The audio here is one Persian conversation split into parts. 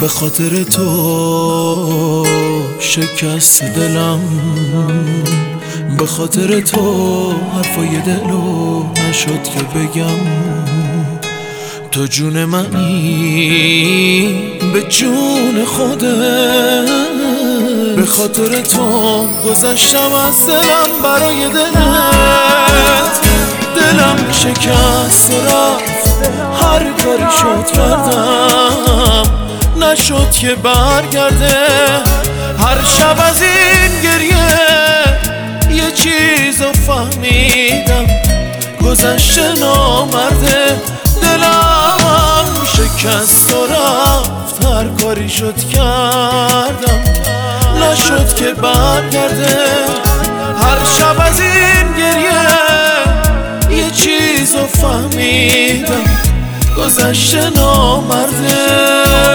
به خاطر تو شکست دلم، به خاطر تو حرفای دلو نشد که بگم. تو جون منی به جون خودت، به خاطر تو گذشتم از دلم برای دلت. دلم شکست و رفت، هر کاری شد کردم، نشد که برگرده. هر شب از این گریه یه چیزو فهمیدم، گذشته نامرده. دلم شکست و رفت، هر کاری شد کردم، نشد که برگرده. هر شب از این گریه یه چیزو فهمیدم، گذشته نامرده.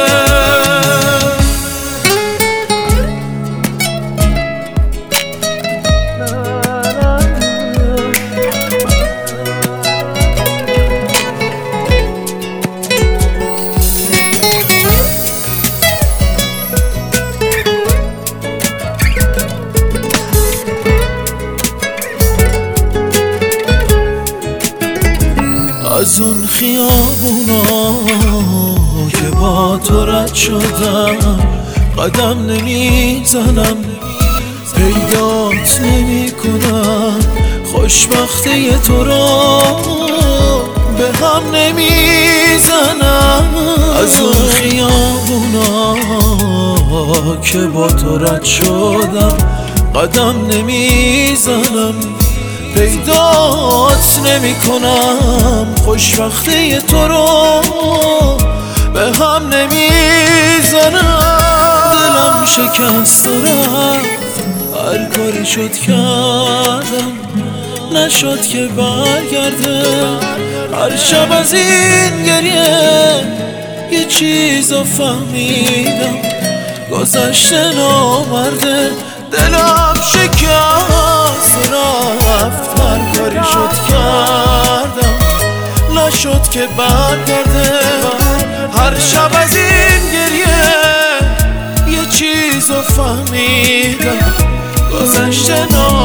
از اون خیابونا که با تو رد شدم، قدم نمیزنم، پیدات نمی کنم، خوشبختی تو را به هم نمیزنم. از اون خیابونا که با تو رد شدم، قدم نمیزنم، پیدات نمی کنم، خوشبختی تو رو به هم نمیزنم. دلم شکست و رفت، هر کاری شد کردم، نشد که برگرده. هر شب از این گریه یه چیزو فهمیدم، گذشته نامرده. دلم شکست و رفت، هر کاری شد کردم، نشد که برگرده. هر شب از این گریه یه چیزو فهمیدم، گذشته نامرده.